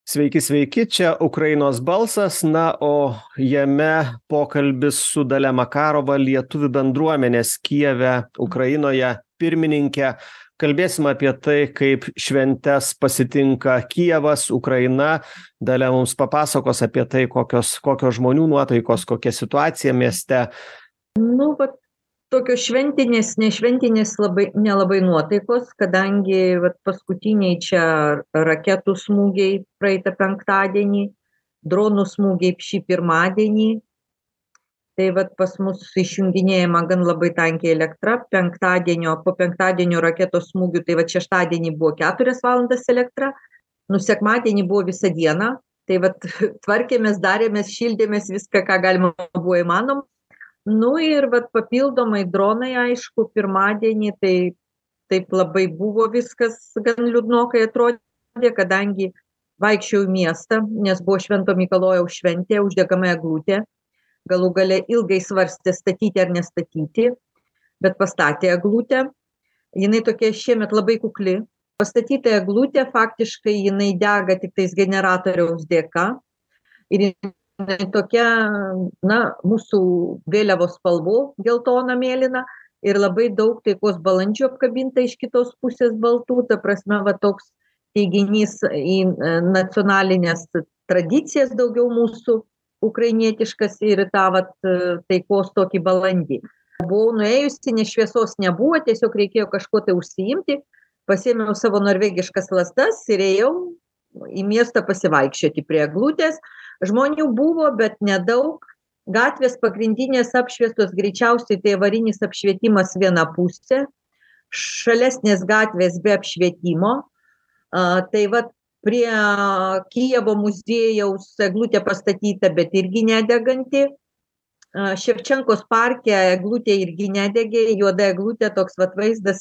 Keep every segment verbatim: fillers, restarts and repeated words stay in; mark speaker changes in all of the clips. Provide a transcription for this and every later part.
Speaker 1: Sveiki, sveiki, čia Ukrainos balsas, na, o jame pokalbis su Dalia Makarova, lietuvių bendruomenės Kijeve, Ukrainoje pirmininkė. Kalbėsim apie tai, kaip šventes pasitinka Kijevas, Ukraina. Dalia mums papasakos apie tai, kokios, kokios žmonių nuotaikos, kokia situacija mieste.
Speaker 2: Nu, vat, tokios šventinės, nešventinės labai, nelabai nuotaikos, kadangi vat, paskutiniai čia raketų smūgiai praeitą penktadienį, dronų smūgiai šį pirmadienį. Tai vat, pas mus išjunginėjama gan labai tankiai elektra. Penktadienio, po penktadienio raketos smūgių, tai vat šeštadienį buvo keturias valandas elektra, nu sekmadienį buvo visą dieną. Tai vat tvarkėmės, darėmės, šildėmės viską, ką galima buvo įmanom. Nu ir vat papildomai dronai, aišku, pirmadienį, tai taip labai buvo viskas gan liūdnokai atrodė, kadangi vaikščiau į miestą, nes buvo Švento Mikalojaus šventė, uždegama eglutė. Galų gale ilgai svarstė statyti ar nestatyti, bet pastatė eglutę. Jinai tokia šiemet labai kukli. Pastatyta eglutė, faktiškai jinai dega tik tais generatoriaus dėka. Ir jinai tokia, na, mūsų vėliavos spalvų, geltona, mėlyna, ir labai daug taikos balandžių apkabinta iš kitos pusės baltų, ta prasme, va toks teiginys į nacionalinės tradicijas daugiau mūsų ukrainietiškas ir tą vat taikos tokį balandį. Buvau nuėjusi, nes šviesos nebuvo, tiesiog reikėjo kažko tai užsiimti, pasėmiau savo norvegiškas lasdas ir ėjau į miestą pasivaikščioti prie eglutės. Žmonių buvo, bet nedaug. Gatvės pagrindinės apšviestos, greičiausiai tai avarinis apšvietimas viena pusė, šalesnės gatvės be apšvietimo. A, tai vat prie Kijevo muziejaus eglutė pastatyta, bet irgi nedeganti. A, Ševčenkos parke eglutė irgi nedegė, juoda eglutė, toks vat vaizdas.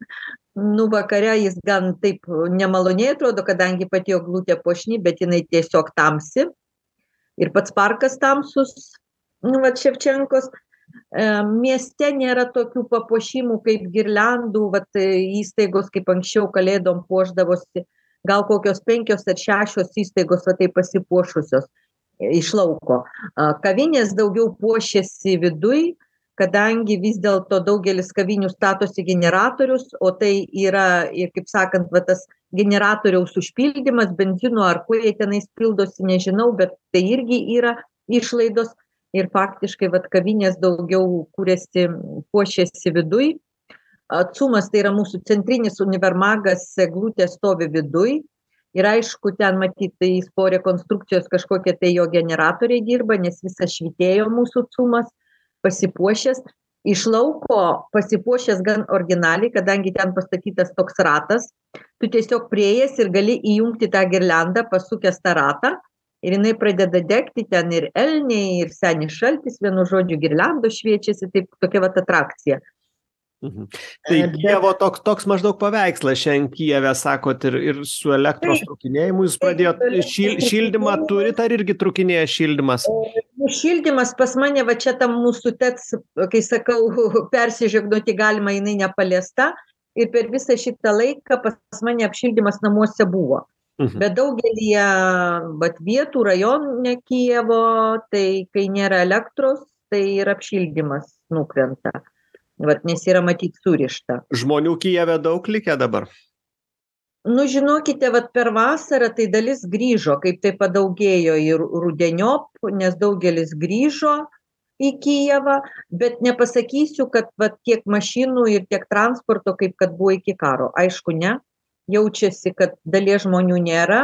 Speaker 2: Nu, vakare jis gan taip nemaloniai atrodo, kadangi pati eglutė puošni, bet jinai tiesiog tamsi. Ir pats parkas tamsus. Nu, vat Ševčenkos e, mieste nėra tokių papuošimų kaip girliandų, vat įstaigos kaip anksčiau kalėdom puošdavosi, gal kokios penkios ar šešios įstaigos va taip pasipuošusios iš lauko. A, kavinės daugiau puošiasi viduj, kadangi vis dėlto daugelis kavinių statosi generatorius, o tai yra, ir kaip sakant, va tas generatoriaus užpildymas, benzino ar kuo jie tenais pildosi, nežinau, bet tai irgi yra išlaidos. Ir faktiškai vat kavinės daugiau kūrėsi, puošėsi viduj. Cumas tai yra mūsų centrinis univermagas, eglutė stovi viduj. Ir aišku, ten matyti tai po rekonstrukcijos kažkokie tai jo generatoriai dirba, nes visas švitėjo mūsų Cumas, pasipuošęs. Iš lauko pasipuošęs gan originaliai, kadangi ten pastatytas toks ratas. Tu tiesiog prieėjęs ir gali įjungti tą girliandą, pasukęs tą ratą. Ir jinai pradeda degti, ten ir elniai, ir senis šaltis, vienu žodžiu girliando šviečiasi, taip tokia vat atrakcija.
Speaker 1: Mhm. Tai Kijevo toks, toks maždaug paveikslas šiandien Kijeve, sakot, ir, ir su elektros trukinėjimu jūs pradėjot, šil, šildymą turit, ar irgi trukinėja šildymas?
Speaker 2: Šildymas pas mane, va čia tam mūsų teks, kai sakau, persižegnoti galima, jinai nepaliesta, ir per visą šitą laiką pas mane apšildymas namuose buvo. Mhm. Bet daugelį vat, vietų, rajonė Kijevo, tai kai nėra elektros, tai ir apšildymas nukrenta. Vat, nes yra matyt surišta.
Speaker 1: Žmonių Kijeve daug likę dabar?
Speaker 2: Nu, žinokite, vat, per vasarą tai dalis grįžo, kaip tai padaugėjo ir rudeniop, nes daugelis grįžo į Kijevą, bet nepasakysiu, kad vat, tiek mašinų ir tiek transporto, kaip kad buvo iki karo. Aišku, ne. Jaučiasi, kad dalies žmonių nėra,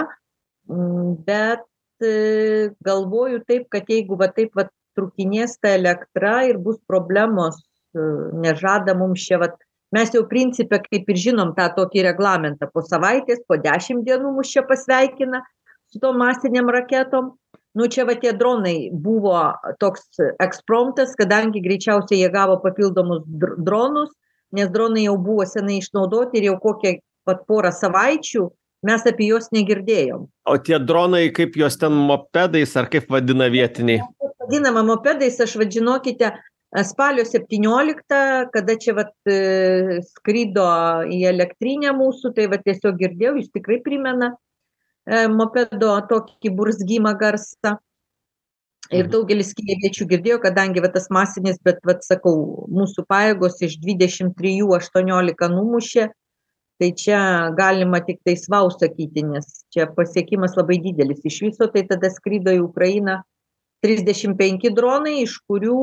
Speaker 2: bet galvoju taip, kad jeigu va taip va trukinės ta elektra ir bus problemos, nežada mums čia, va, mes jau principę kaip ir žinom tą tokį reglamentą, po savaitės, po dešimt dienų mus čia pasveikina su tom masiniam raketom. Nu čia va tie dronai buvo toks ekspromtas, kadangi greičiausiai jie gavo papildomus dronus, nes dronai jau buvo senai išnaudoti ir jau kokie pat porą savaičių mes apie juos negirdėjom.
Speaker 1: O tie dronai, kaip juos ten mopedais, ar kaip vadina vietiniai?
Speaker 2: Vadinama mopedais, aš vadžinokite, spalio septynioliktą, kada čia vat, skrido į elektrinę mūsų, tai vat tiesiog girdėjau, jis tikrai primena. mopedo tokį burzgimą garsą. Ir daugelis kijeviečių girdėjo, kadangi va, tas masinis, bet vat, sakau, mūsų pajėgos iš dvidešimt trijų aštuoniolika numušė, tai čia galima tik tai svau sakyti, nes čia pasiekimas labai didelis. Iš viso tai tada skrido į Ukrainą trisdešimt penki dronai, iš kurių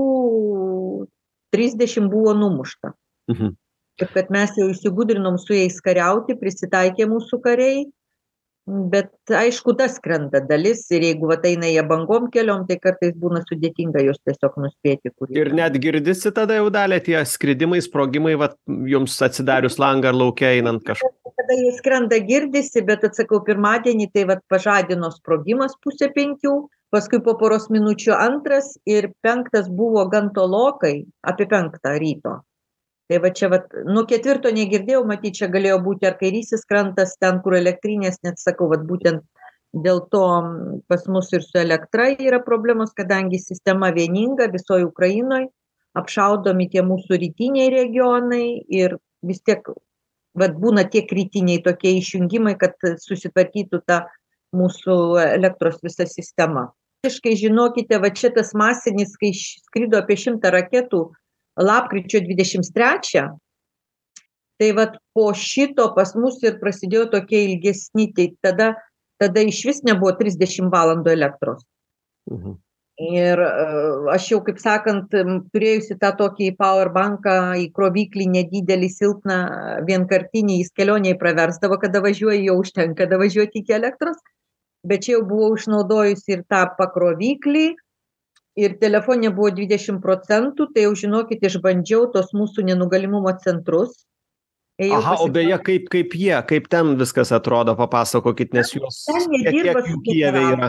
Speaker 2: trisdešimt buvo numušta.
Speaker 1: Mhm.
Speaker 2: Ir kad mes jau įsigudrinom su jais kariauti, prisitaikė mūsų kariai, bet aišku, tas skrenda dalis ir jeigu va eina jie bangom keliom, tai kartais būna sudėtinga jos tiesiog nuspėti. Kur
Speaker 1: ir net girdisi tada jau dalė tie skridimai, sprogimai, va, jums atsidarius langą ar laukia einant kažkur.
Speaker 2: Kada jie skrenda girdisi, bet atsakau, pirmadienį tai va pažadino sprogimas pusė penkių, paskui po poros minučių antras ir penktas buvo gan tolokai, apie penktą ryto. Tai va čia, va, nuo ketvirto negirdėjau, matyt, čia galėjo būti ar kairysis krantas, ten, kur elektrinės, net sakau, va, būtent dėl to pas mus ir su elektra yra problemos, kadangi sistema vieninga visoje Ukrainoje, apšaudomi tie mūsų rytiniai regionai ir vis tiek, va, būna tie kritiniai tokie išjungimai, kad susitvarkytų ta mūsų elektros visa sistema. Visiškai žinokite, va čia tas masinis, kai skrido apie šimtą raketų, lapkričio dvidešimt trečią, tai vat po šito pas mus ir prasidėjo tokie ilgesni, tai tada, tada iš vis nebuvo trisdešimt valandų elektros.
Speaker 1: Mhm.
Speaker 2: Ir aš jau, kaip sakant, turėjusi tą tokį powerbanką į kroviklį nedidelį, silpną, vienkartinį, jis kelioniai praversdavo, kada važiuoju, jau užtenka, kada važiuoti iki elektros, bet čia jau buvau išnaudojusi ir tą pakroviklį, ir telefonė buvo dvidešimt procentų, tai jau žinokit, išbandžiau tos mūsų nenugalimumo centrus.
Speaker 1: Ėjau Aha, pasipra... o beje, kaip, kaip jie, kaip ten viskas atrodo, papasakokit, nes jūs...
Speaker 2: Ten jie dirba su
Speaker 1: Kijeve yra.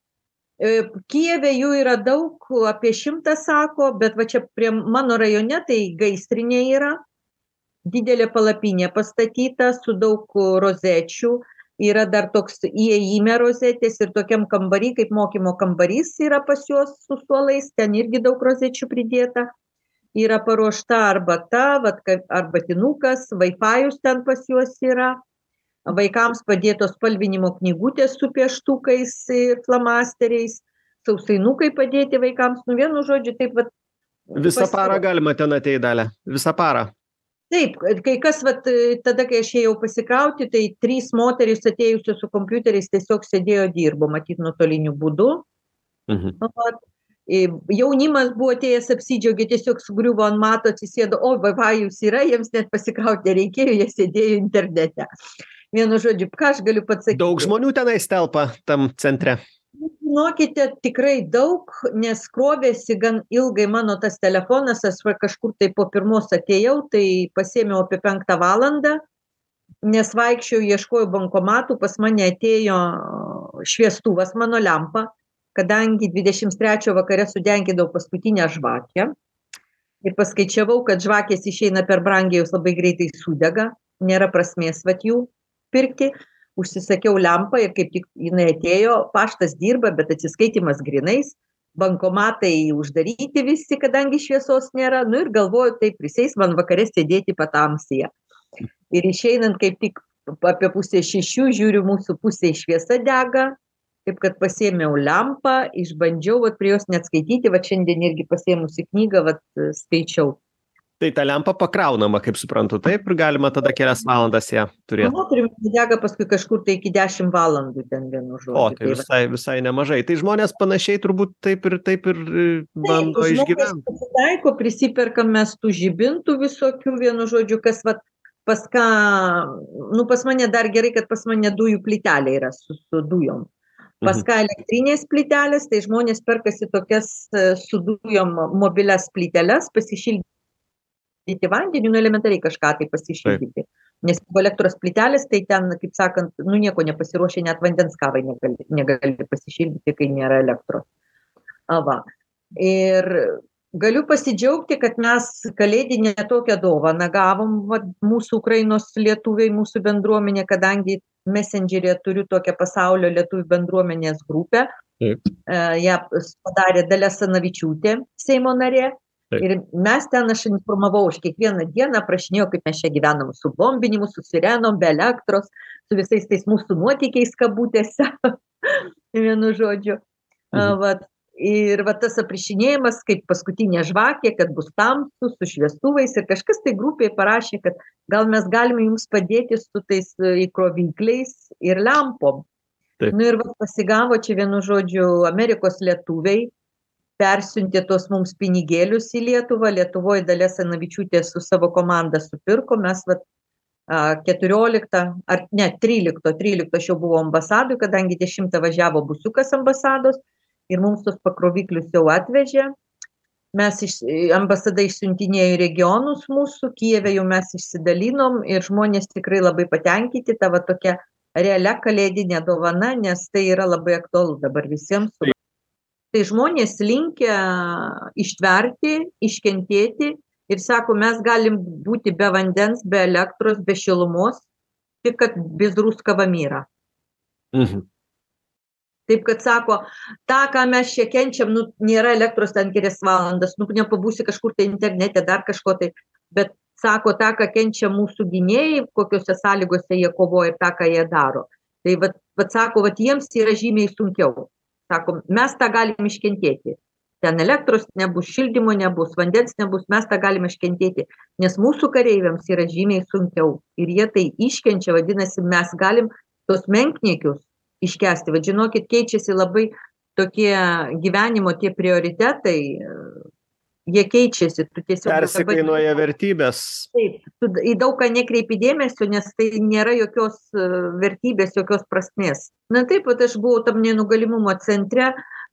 Speaker 2: Kijeve jų yra daug, apie šimtą sako, bet va čia prie mano rajone tai gaisrinė yra, didelė palapinė pastatyta su daug rozečių. Yra dar toks įėjime rozetės ir tokiam kambarį, kaip mokymo kambarys yra pas juos su suolais, ten irgi daug rozečių pridėta. Yra paruošta arbata, arbatinukas, Wi-Fi'us ten pas juos yra. Vaikams padėtos spalvinimo knygutės su pieštukais ir flamasteriais, sausainukai padėti vaikams, nu vienu žodžiu, taip vat.
Speaker 1: Visą parą galima ten ateiti, Dalia, visą parą.
Speaker 2: Taip, kai kas, vat, tada, kai aš ėjau pasikrauti, tai trys moterys atėjusios su kompiuteriais tiesiog sėdėjo dirbo, matyt, nuotoliniu būdu.
Speaker 1: Mhm.
Speaker 2: Vat, jaunimas buvo atėjęs apsidžiaugė, tiesiog sugriuvo ant mato, atsisėdo, o, Wi-Fi'us yra, jiems net pasikrauti reikėjo, jie sėdėjo internete. Vienu žodžiu, ką aš galiu pasakyti?
Speaker 1: Daug žmonių tenais telpa tam centre.
Speaker 2: Žinokite, tikrai daug, nes krovėsi gan ilgai mano tas telefonas, aš kažkur tai po pirmos atėjau, tai pasėmiau apie penktą valandą, nes vaikščiau, ieškojau bankomatų, pas mane atėjo šviestuvas mano lempa, kadangi dvidešimt trečią vakare sudegindavau paskutinę žvakę ir paskaičiavau, kad žvakės išeina per brangiai, jos labai greitai sudega, nėra prasmės vat jų pirkti. Užsisakiau lempą ir kaip tik jinai atėjo, paštas dirba, bet atsiskaitimas grinais, bankomatai uždaryti visi, kadangi šviesos nėra, nu ir galvoju, tai prisės man vakarė sėdėti patamsyje. Ir išeinant kaip tik apie pusę šešių, žiūriu, mūsų pusė šviesa dega, taip kad pasėmiau lempą, išbandžiau, vat prie jos net skaityti, vat šiandien irgi pasėmusi knygą, vat skaičiau.
Speaker 1: Tai ta lempa pakraunama, kaip suprantu, taip, ir galima tada kelias valandas ją turėti.
Speaker 2: Na, turim dega paskui kažkur tai iki dešimt valandų ten vienu žodžiu.
Speaker 1: O, tai visai, visai nemažai. Tai žmonės panašiai turbūt taip ir, taip ir bando taip, išgyventi.
Speaker 2: Pasitaiko, prisiperkam mes tų žibintų visokių, vienu žodžiu, kas vat, pas ką, nu pas mane dar gerai, kad pas mane dujų plytelė yra su, su dujom. Pas ką elektrinės plytelės, tai žmonės perkasi tokias su dujom mobilias plyteles, pasišildyti vandeniu, nu elementariai kažką tai pasišildyti. Nes elektros plytelės, tai ten, kaip sakant, nu nieko nepasiruošė, net vandens kavai negali, negali pasišildyti, kai nėra elektros. Va. Ir galiu pasidžiaugti, kad mes kalėdinę tokią dovaną gavom, va, mūsų Ukrainos lietuviai, mūsų bendruomenė, kadangi Messenger'e turiu tokią pasaulio lietuvių bendruomenės grupę. Taip. Ją padarė Dalia Sanavičiūtė, Seimo narė. Taip. Ir mes ten, aš informavau, aš kiekvieną dieną prašinėjau, kaip mes čia gyvenam su bombinimu, su sirenom, be elektros, su visais tais mūsų nuotykiais kabutėse, vienu žodžiu.
Speaker 1: Mhm.
Speaker 2: Vat, ir va tas aprišinėjimas, kaip paskutinė žvakė, kad bus tamsu, su šviestuvais, ir kažkas tai grupiai parašė, kad gal mes galime jums padėti su tais įkrovikliais ir lempom.
Speaker 1: Taip.
Speaker 2: Nu ir va, pasigavo čia vienu žodžiu Amerikos lietuviai, persiuntė tos mums pinigėlius į Lietuvą, Lietuvoje Dalia Asanavičiūtė su savo komanda supirko, mes va keturioliktą, ar ne, tryliktą, tryliktą aš jau buvau ambasadoj, kadangi dešimtą važiavo busiukas ambasados ir mums tos pakroviklius jau atvežė. Mes iš, ambasada išsiuntinėjo į regionus mūsų, Kijeve jau mes išsidalinom ir žmonės tikrai labai patenkinti, ta va tokia realia kalėdinė dovana, nes tai yra labai aktualu dabar visiems. Tai žmonės linkę ištverti, iškentėti ir sako, mes galim būti be vandens, be elektros, be šilumos, tik kad bez ruskava myra.
Speaker 1: Mhm.
Speaker 2: Taip, kad sako, tą, ką mes čia kenčiam, nu, nėra elektros ten kelias valandas, nu, nepabūsi kažkur tai internete, dar kažko tai, bet sako, tą, ką kenčia mūsų gynėjai, kokiuose sąlygose jie kovoja ir tą, ką jie daro. Tai, vat, vat sako, vat jiems yra žymiai sunkiau. Sako, mes tą galim iškentėti. Ten elektros nebus, šildymo nebus, vandens nebus, mes tą galim iškentėti. Nes mūsų kareiviams yra žymiai sunkiau. Ir jie tai iškenčia, vadinasi, mes galim tos menkniekius iškesti. Vad žinokit, keičiasi labai tokie gyvenimo tie prioritetai, jie keičiasi. Tu tiesiog
Speaker 1: persikainuoja vertybės.
Speaker 2: Taip, tu į daug ką nekreipi dėmesio, nes tai nėra jokios vertybės, jokios prasmės. Na taip, pat aš buvau tam nenugalimumo centre,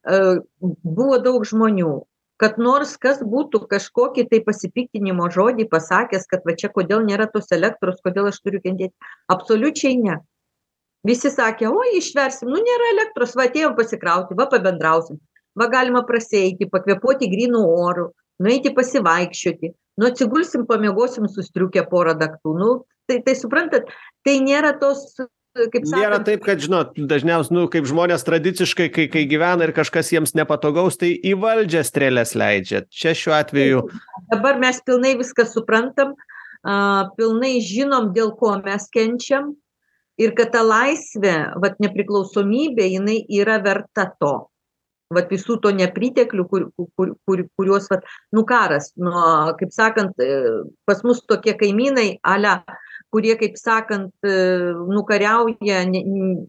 Speaker 2: buvo daug žmonių, kad nors kas būtų kažkokį tai pasipiktinimo žodį pasakęs, kad va čia kodėl nėra tos elektros, kodėl aš turiu kentėti. Absoliučiai ne. Visi sakė, oi, išversim, nu nėra elektros, va atėjom pasikrauti, va pabendrausim, va galima prasieiti, pakvėpuoti grynų orų, nueiti pasivaikščioti, nu atsigulsim, pamiegosim sustriukę porą daktų. Nu, tai, tai suprantat, tai nėra tos, kaip sakant...
Speaker 1: Nėra taip, kad, žinot, dažniausiai, nu, kaip žmonės tradiciškai, kai, kai gyvena ir kažkas jiems nepatogaus, tai į valdžią strėlės leidžia. Čia šiuo atveju...
Speaker 2: Dabar mes pilnai viską suprantam, uh, pilnai žinom, dėl ko mes kenčiam. Ir kad ta laisvė, vat nepriklausomybė, jinai yra verta to. Vat visų to nepriteklių, kur, kur, kur, kuriuos, vat, nu karas, nu, kaip sakant, pas mus tokie kaimynai, ale, kurie, kaip sakant, nukariauja ne,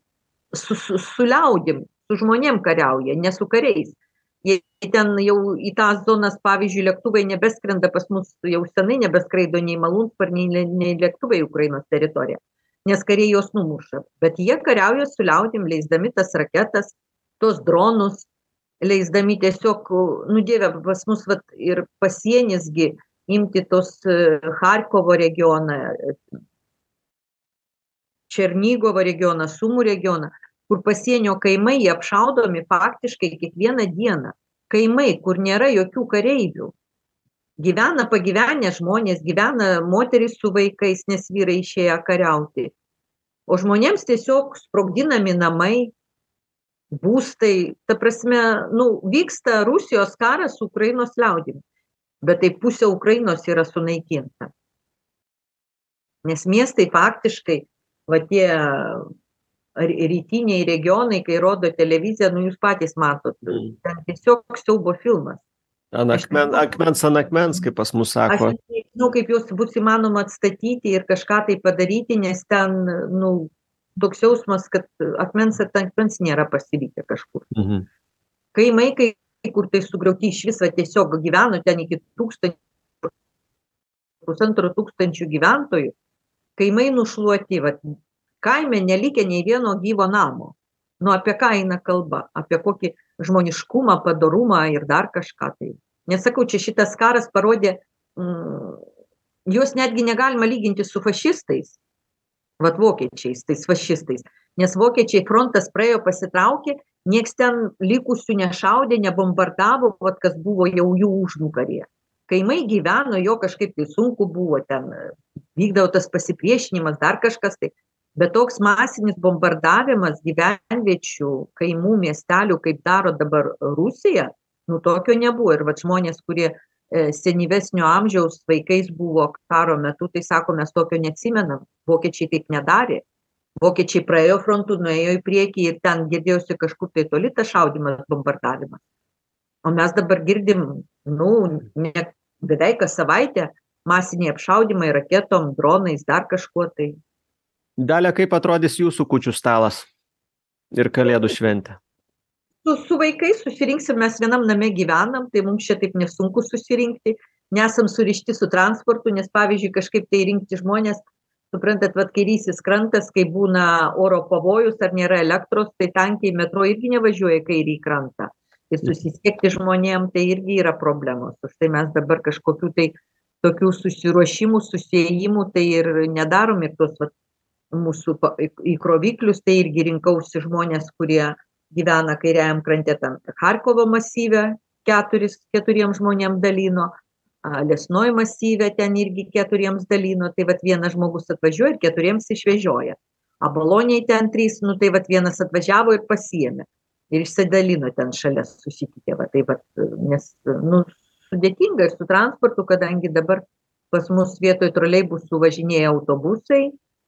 Speaker 2: su, su, su liaudim, su žmonėm kariauja, ne su kariais. Jie ten jau į tas zonas, pavyzdžiui, lėktuvai nebeskrenda, pas mus jau senai nebeskraido nei malūnsparniai, nei, nei lėktuvai Ukrainos teritoriją. Nes kariai jos numuša. Bet jie kariauja su liaudim, leisdami tas raketas, tos dronus, leisdami tiesiog, nu dieve, pas mus vat, ir pasienisgi imti tos Charkovo regioną, Černigovo regioną, Sumų regioną, kur pasienio kaimai jie apšaudomi faktiškai kiekvieną dieną. Kaimai, kur nėra jokių kareivių. Gyvena pagyvenę žmonės, gyvena moterys su vaikais, nes vyrai išėję kariauti. O žmonėms tiesiog sprogdinami namai, būstai, ta prasme, nu, vyksta Rusijos karas su Ukrainos liaudim, bet tai pusė Ukrainos yra sunaikinta. Nes miestai faktiškai, va tie rytiniai regionai, kai rodo televiziją, nu jūs patys matot, ten tiesiog siaubo filmas.
Speaker 1: Ant akmen, akmens ant akmens, kaip pas mus sako.
Speaker 2: Aš nežinau, kaip juos bus įmanoma atstatyti ir kažką tai padaryti, nes ten, nu, toks jausmas, kad akmens ant akmens nėra pasilikę kažkur.
Speaker 1: Mhm.
Speaker 2: Kaimai, kai kur tai sugriauti iš viso tiesiog gyveno ten iki tūkstančių, pusantro tūkstančių gyventojų, kaimai nušluoti, va, kaime nelikė nei vieno gyvo namo. Nu, apie ką eina kalba, apie kokį žmoniškumą, padorumą ir dar kažką tai. Nesakau, čia šitas karas parodė, mm, juos netgi negalima lyginti su fašistais, vat vokiečiais, tais fašistais, nes vokiečiai frontas praėjo, pasitraukė, nieks ten likusių nešaudė, nebombardavo, vat kas buvo jau jų užnugaryje. Kaimai gyveno, jo kažkaip tai sunku buvo, ten vykdavo tas pasipriešinimas, dar kažkas tai. Bet toks masinis bombardavimas gyvenviečių, kaimų, miestelių, kaip daro dabar Rusija, nu tokio nebuvo. Ir vat žmonės, kurie e, senyvesnio amžiaus vaikais buvo karo metu, tai sako, mes tokio neatsimenam. Vokiečiai taip nedarė. Vokiečiai praėjo frontu, nuėjo į priekį ir ten girdėjosi kažkur tai toli tas šaudimas, bombardavimas. O mes dabar girdim, nu, ne, beveik kas savaitę masiniai apšaudimai raketom, dronais, dar kažkuo tai.
Speaker 1: Dalia, kaip atrodys jūsų kūčių stalas ir kalėdų šventė?
Speaker 2: Su, su vaikais susirinksim, mes vienam name gyvenam, tai mums čia taip nesunku susirinkti, nesam surišti su transportu, nes pavyzdžiui kažkaip tai rinkti žmonės, suprantat, vat kairysis krantas, kai būna oro pavojus ar nėra elektros, tai tankiai metro irgi nevažiuoja kairį krantą. Ir susisiekti žmonėm tai irgi yra problemos. Už tai mes dabar kažkokių tai tokių susiruošimų, susijimų tai ir nedarom ir tos vat, mūsų įkroviklius, tai irgi rinkausi žmonės, kurie gyvena kairiajam krante, ten Charkovo masyve keturis, keturiems žmonėms dalino, Lesnoj masyve ten irgi keturiems dalino, tai vat vienas žmogus atvažiuoja ir keturiems išvežioja. Abaloniai ten trys, nu tai vat vienas atvažiavo ir pasiėmė. Ir išsidalino ten šalia susitikė, va, tai va, nes, nu, sudėtinga ir su transportu, kadangi dabar pas mus vietoj troleibusų važinėja autobusai,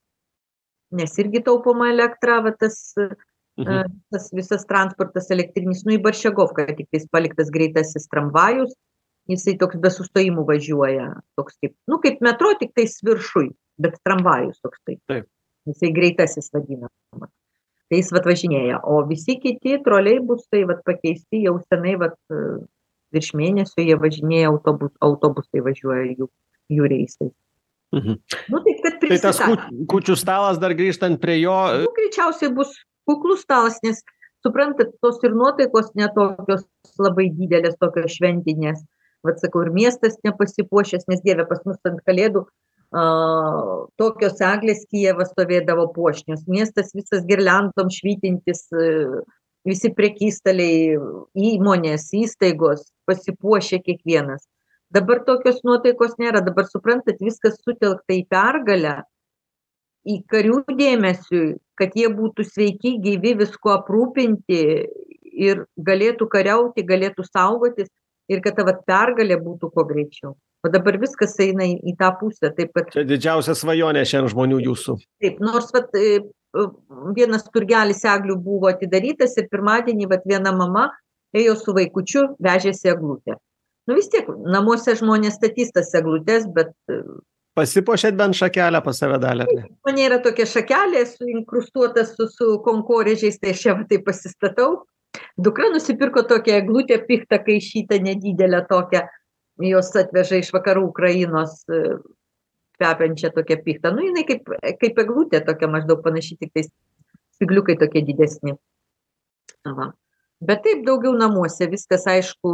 Speaker 2: nes irgi taupoma elektra, va, tas, mhm. tas visas transportas elektrinis, nu, į Baršegovką, tik tais paliktas greitasis tramvajus, jisai toks be sustojimų važiuoja, toks kaip, nu, kaip metro, tik tais viršui, bet tramvajus toks tai. Taip. Jisai greitasis vadinamas. Tai jis vat važinėja, o visi kiti troleibusai vat pakeisti jau senai vat virš mėnesio jie važinėja, autobus, autobusai važiuoja jų, jų reisais.
Speaker 1: Mhm.
Speaker 2: Nu, tai, kad
Speaker 1: tai tas kūčių stalas dar grįžtant prie jo.
Speaker 2: Nu, greičiausiai bus kuklus stalas, nes suprantat, tos ir nuotaikos netokios labai didelės, tokios šventinės. Vat sakau, ir miestas nepasipuošęs, nes Dieve pas mus ant kalėdų Uh, tokios eglės Kijeve stovėdavo puošnios, miestas visas girliandom švytintis, uh, visi prekystaliai, įmonės, įstaigos pasipuošė kiekvienas. Dabar tokios nuotaikos nėra, dabar suprantat, viskas sutelkta į pergalę, į karių dėmesiui, kad jie būtų sveiki, gyvi, visko aprūpinti ir galėtų kariauti, galėtų saugotis ir kad ta vat pergalė būtų kuo greičiau. O dabar viskas eina į, į tą pusę. Taip, kad...
Speaker 1: Čia didžiausia svajonė šiandien žmonių jūsų.
Speaker 2: Taip, nors vat, vienas turgelis eglių buvo atidarytas ir pirmadienį vat, viena mama ėjo su vaikučiu, vežėsi eglutę. Nu vis tiek, namuose žmonės statys tas eglutės, bet...
Speaker 1: Pasipuošėt bent šakelę pas save dalį, ar ne?
Speaker 2: Man yra tokia šakelė, inkrustuota su, su konkorėžiais, tai aš čia tai pasistatau. Dukra nusipirko tokią eglutę piktą, kaišytą, nedidelę tokią. Jos atveža iš vakarų Ukrainos kvepiančią tokią piktą. Nu, jinai kaip, kaip eglutė tokia maždaug panaši, tik tai spigliukai tokie didesni. Aha. Bet taip daugiau namuose, viskas aišku,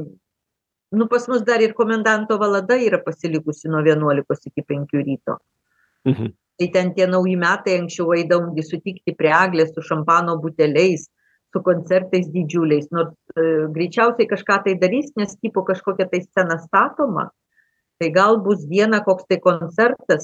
Speaker 2: nu pas mus dar ir komendanto valanda yra pasilikusi nuo vienuolikos iki penkių ryto.
Speaker 1: Mhm.
Speaker 2: Tai ten tie nauji metai anksčiau eidavom sutikti prie eglės su šampano buteliais, su koncertais didžiuliais, nors e, greičiausiai kažką tai darys, nes tipo kažkokia tai scena statoma, tai gal bus diena koks tai koncertas,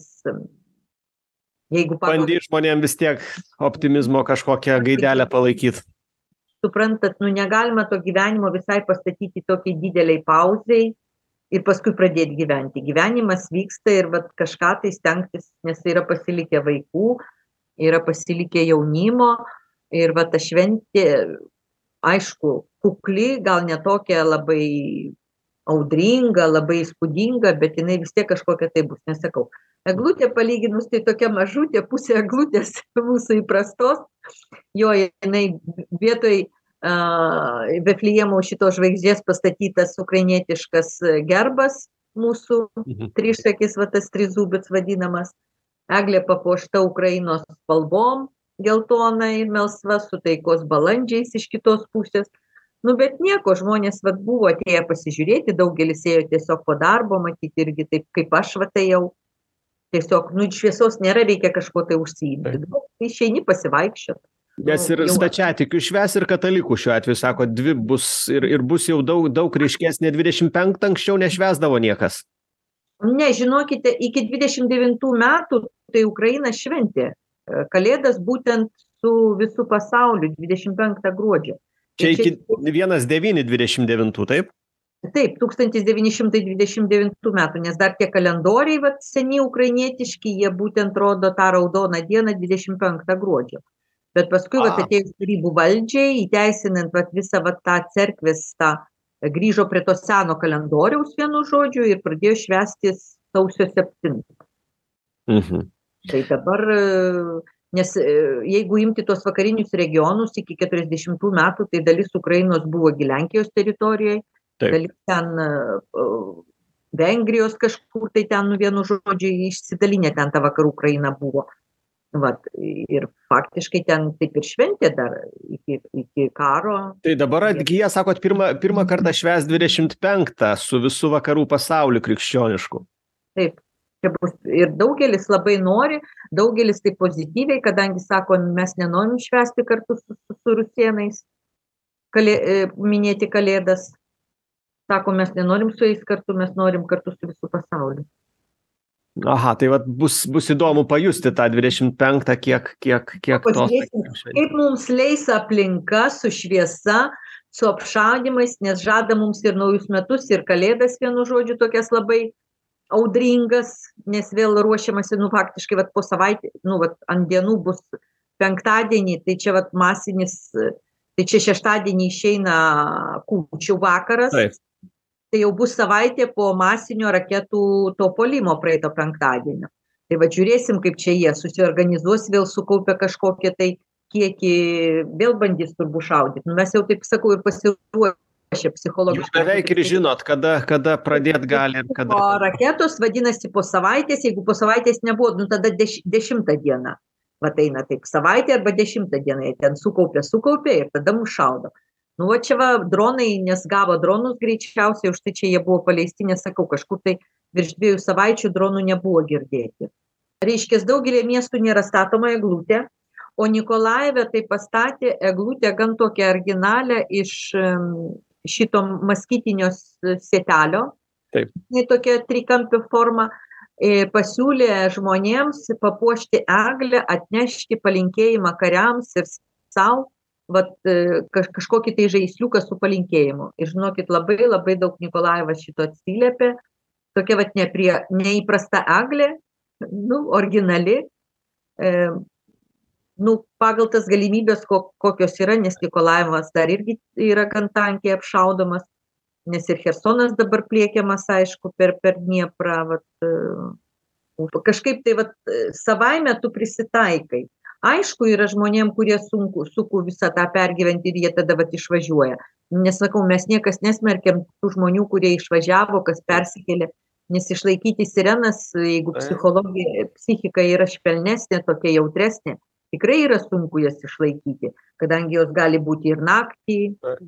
Speaker 2: jeigu... Pagal...
Speaker 1: Bandy žmonėm vis tiek optimizmo kažkokią gaidelę palaikyti.
Speaker 2: Suprantat, nu negalima to gyvenimo visai pastatyti tokiai dideliai pauzei ir paskui pradėti gyventi. Gyvenimas vyksta ir vat, kažką tai stengtis, nes yra pasilikę vaikų, yra pasilikę jaunimo, ir va ta šventė, aišku, kukli, gal netokia labai audringa, labai įspūdinga, bet jinai vis tiek kažkokia tai bus, nesakau. Eglutė palyginus tai tokia mažutė, pusė eglutės mūsų įprastos, jo jinai vietoj uh, Beflijemo šitos žvaigždės pastatytas ukrainietiškas gerbas mūsų, mhm. trišakis, va tas trizubits vadinamas, eglė papuošta Ukrainos spalvom, geltonai, melsva, su taikos balandžiais iš kitos pusės. Nu, bet nieko, žmonės vat, buvo atėję pasižiūrėti, daugelis ėjo tiesiog po darbo, matyti irgi taip, kaip aš va tai jau. Tiesiog, nu, šviesos nėra, reikia kažko tai užsiimti. Tai išeini pasivaikščioti.
Speaker 1: Nes ir stačiatikių švęs ir katalikų šiuo atveju, sako, dvi bus ir, ir bus jau daug, daug ryškesnė, dvidešimt penktą anksčiau nešvęsdavo niekas.
Speaker 2: Ne, žinokite, iki dvidešimt devintų metų tai Ukraina šventė Kalėdas būtent su visų pasauliu dvidešimt penktą gruodžio.
Speaker 1: Čia iki vienas devyni dvidešimt devintų, taip?
Speaker 2: Taip, tūkstantis devyni šimtai dvidešimt devintų metų, nes dar tie kalendoriai, vat, seniai ukrainietiški, jie būtent rodo tą raudoną dieną dvidešimt penktą gruodžio. Bet paskui, vat, atėjus tarybų valdžiai, įteisinant vat, visą vat, tą cerkvės, tą, grįžo prie to seno kalendoriaus vienu žodžiu ir pradėjo švęsti sausio septintą.
Speaker 1: Mhm.
Speaker 2: Tai dabar, nes jeigu imti tuos vakarinius regionus iki keturiasdešimtų metų, tai dalis Ukrainos buvo Lenkijos teritorijoje, dalis ten uh, Vengrijos kažkur, tai ten nu, vienu žodžiu išsidalinė ten ta vakarų Ukraina buvo. Vat, ir faktiškai ten taip ir šventė dar iki, iki karo.
Speaker 1: Tai dabar atgyja, sakot, pirmą, pirmą kartą švęs dvidešimt penktą su visų vakarų pasauliu krikščionišku.
Speaker 2: Taip. Bus, ir daugelis labai nori, daugelis tai pozityviai, kadangi sako, mes nenorim švęsti kartu su, su, su rusienais, kalė, minėti kalėdas. Sako, mes nenorim su jais kartu, mes norim kartu su visų pasauliu.
Speaker 1: Aha, tai vat bus, bus įdomu pajusti tą dvidešimt penktą, kiek, kiek, kiek tos.
Speaker 2: Kaip mums leis aplinka su šviesa, su apšaudymais, nes žada mums ir naujus metus, ir kalėdas vienu žodžiu tokias labai audringas, nes vėl ruošiamasi, nu, faktiškai, vat, po savaitę, nu, vat, ant dienų bus penktadienį, tai čia, vat, masinis, tai čia šeštadienį išeina kūčių vakaras,
Speaker 1: Taip.
Speaker 2: Tai jau bus savaitė po masinio raketų to puolimo praeito penktadienio. Tai va, žiūrėsim, kaip čia jie susiorganizuos, vėl sukaupia kažkokie tai kiekį, vėl bandys turbūt šaudyti. Nu, mes jau taip sakau ir pasiruošę psichologiškai.
Speaker 1: Jūs beveik ir žinot, kada, kada pradėt gali ir kada.
Speaker 2: O raketos vadinasi po savaitės, jeigu po savaitės nebuvo, nu tada deš, dešimtą dieną. Va eina taip, savaitė arba dešimtą dieną, jie ten sukaupė, sukaupė ir tada mus šaudo. Nu, va čia va, dronai, nes gavo dronus greičiausiai, už tai čia jie buvo paleisti, nesakau, kažkur tai virš dviejų savaičių dronų nebuvo girdėti. Reiškės, daugelį miestų nėra statoma eglutė, o Nikolajeve tai pastatė eglutę gan tokią originalią iš šito maskytinio sietelio.
Speaker 1: Taip.
Speaker 2: Tai tokia trikampio forma. Pasiūlė žmonėms papuošti eglę, atnešti palinkėjimą kariams ir savo. Vat, kaž, kažkokį tai žaisliuką su palinkėjimu. Ir žinokit, labai labai daug Nikolajevas šito atsiliepė. Tokia vat neprie, neįprasta eglė, nu, originali. E, nu, pagal tas galimybės, ko, kokios yra, nes Nikolajevas dar irgi yra gan tankiai apšaudomas, nes ir Chersonas dabar pliekiamas, aišku, per, per Dnieprą. Vat, e, kažkaip tai vat, savaime tu prisitaikai. Aišku, yra žmonėm, kurie sunku, sunku visą tą pergyventi ir jie tada vat išvažiuoja. Nesakau, mes niekas nesmerkiam tų žmonių, kurie išvažiavo, kas persikėlė, nes išlaikyti sirenas, jeigu psichologija, psichika yra švelnesnė, tokia jautresnė, tikrai yra sunku jas išlaikyti, kadangi jos gali būti ir naktį,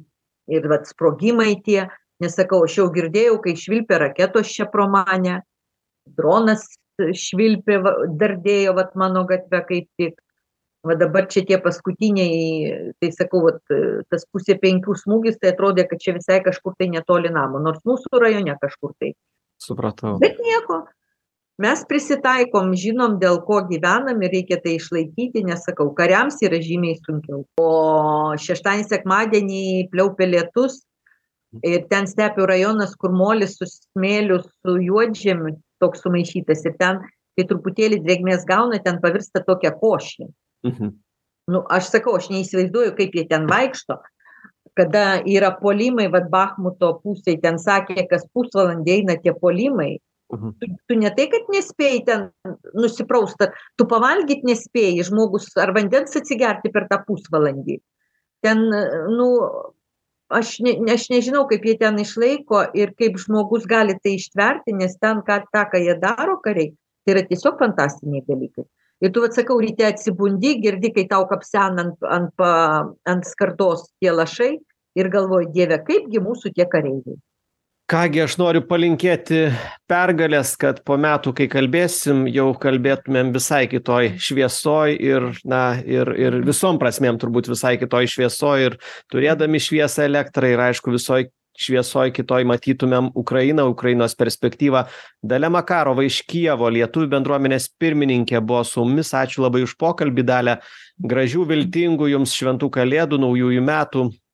Speaker 2: ir vat sprogimai tie. Nesakau, aš jau girdėjau, kai švilpė raketos čia pro mane, dronas švilpė, dardėjo vat mano gatve kaip tik. Va dabar čia tie paskutiniai, tai sakau, vat, tas pusė penkių smūgis, tai atrodė, kad čia visai kažkur tai netoli namo, nors mūsų rajone kažkur tai.
Speaker 1: Supratau.
Speaker 2: Bet nieko, mes prisitaikom, žinom, dėl ko gyvenam ir reikia tai išlaikyti, nes sakau, kariams yra žymiai sunkiau. O šeštadienį sekmadienį pliaupė lietus ir ten Stepių rajonas, kur molis su smėliu, su juodžemiu, toks sumaišytas ir ten, kai truputėlį drėgmės gauna, ten pavirsta tokia košė.
Speaker 1: Mhm.
Speaker 2: Nu, aš sakau, aš neįsivaizduoju, kaip jie ten vaikšto, kada yra polimai, vad Bachmuto pusėje, ten sakė, kas pusvalandį eina tie polimai, mhm. tu, tu ne tai, kad nespėjai ten nusiprausta, tu pavalgyt nespėjai, žmogus ar vandens atsigerti per tą pusvalandį. Ten, nu, aš, ne, aš nežinau, kaip jie ten išlaiko ir kaip žmogus gali tai ištverti, nes ten, ką, tą, ką jie daro kariai, tai yra tiesiog fantastiniai dalykai. Ir tu atsakau, ryte atsibundi, girdi, kai tau kapsena ant, ant, ant skardos tie lašai ir galvoji, Dieve, kaipgi mūsų tie kareiviai.
Speaker 1: Kągi, aš noriu palinkėti pergalės, kad po metų, kai kalbėsim, jau kalbėtumėm visai kitoj šviesoj ir, na, ir, ir visom prasmėm turbūt visai kitoj šviesoj ir turėdami šviesą elektrą ir aišku visoj šviesoj kitoj matytumėm Ukrainą, Ukrainos perspektyvą. Dalia Makarova iš Kijevo, lietuvių bendruomenės pirmininkė, buvo su mumis. Ačiū labai už pokalbį, Dalia. Gražių, viltingų jums šventų kalėdų, naujųjų metų.